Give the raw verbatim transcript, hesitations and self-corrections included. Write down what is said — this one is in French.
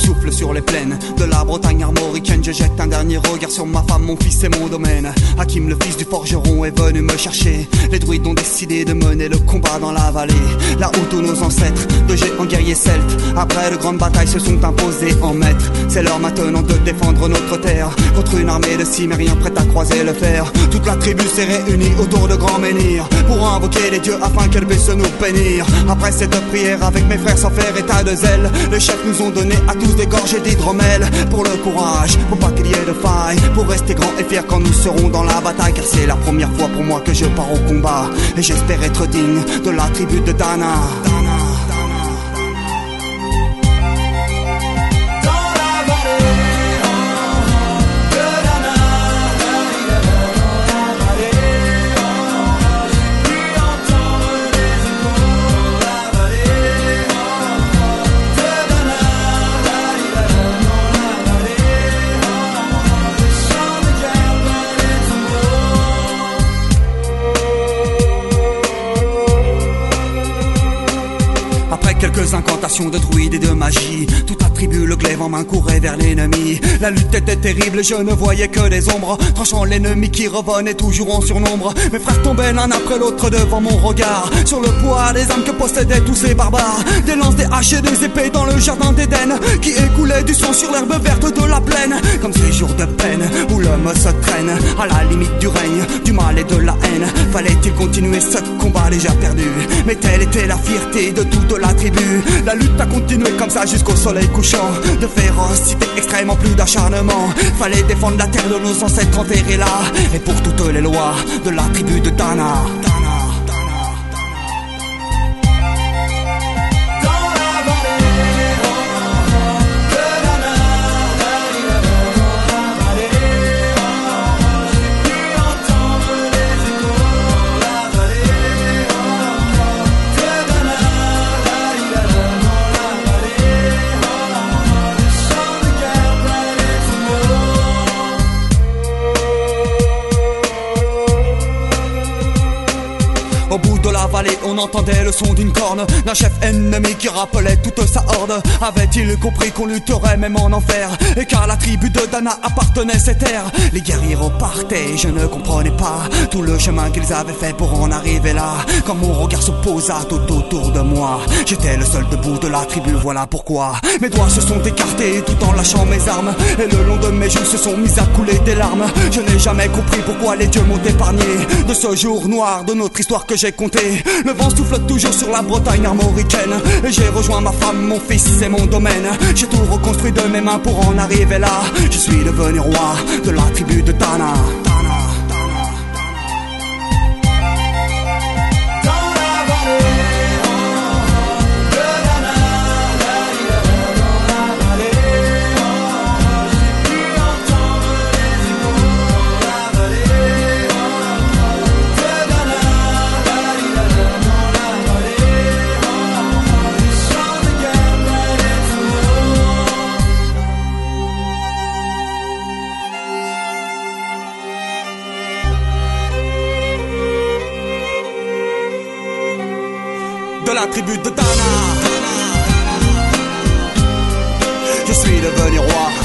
souffle sur les plaines de la Bretagne armoricaine. Je jette un dernier regard sur ma femme, mon fils et mon domaine. Hakim, le fils du forgeron, est venu me chercher. Les druides ont décidé de mener le combat dans la vallée, là où tous nos ancêtres, de géants guerriers celtes, après de grandes batailles se sont imposés en maîtres. C'est l'heure maintenant de défendre notre terre contre une armée de cimériens prête à croiser le fer. Toute la tribu s'est réunie autour de grands menhirs pour invoquer les dieux afin qu'elle puisse nous bénir. Après cette prière avec mes frères sans faire état de zèle, les chefs nous ont donné à tous des gorgées d'hydromel. Pour le courage, pour pas qu'il y ait de faille, pour rester grands et fiers quand nous serons dans la bataille. Car c'est la première fois pour moi que je pars au combat, et j'espère être digne de la tribu de Dana. Quelques incantations de druides et de magie, toute la tribu, le glaive en main, courait vers l'ennemi. La lutte était terrible, je ne voyais que des ombres, tranchant l'ennemi qui revenait toujours en surnombre. Mes frères tombaient l'un après l'autre devant mon regard, sur le poids des armes que possédaient tous ces barbares. Des lances, des haches et des épées dans le jardin d'Éden, qui écoulait du sang sur l'herbe verte de la plaine. Comme ces jours de peine où l'homme se traîne à la limite du règne, du mal et de la haine. Fallait-il continuer ce combat déjà perdu? Mais telle était la fierté de toute la tribu. La lutte a continué comme ça jusqu'au soleil couchant. De férocité extrême en plus d'acharnement. Fallait défendre la terre de nos ancêtres enterrés là, et pour toutes les lois de la tribu de Dana. Au bout de la vallée, on entendait le son d'une corne, d'un chef ennemi qui rappelait toute sa horde. Avait-il compris qu'on lutterait même en enfer, et qu'à la tribu de Dana appartenait cette terre? Les guerriers repartaient, je ne comprenais pas tout le chemin qu'ils avaient fait pour en arriver là. Quand mon regard se posa tout autour de moi, j'étais le seul debout de la tribu, voilà pourquoi mes doigts se sont écartés tout en lâchant mes armes, et le long de mes joues se sont mis à couler des larmes. Je n'ai jamais compris pourquoi les dieux m'ont épargné de ce jour noir de notre histoire que j'ai compté. Le vent souffle toujours sur la Bretagne armoricaine, et j'ai rejoint ma femme, mon fils et mon domaine. J'ai tout reconstruit de mes mains pour en arriver là. Je suis devenu roi de la tribu de Dana. De la tribu de Dana, je suis devenu roi.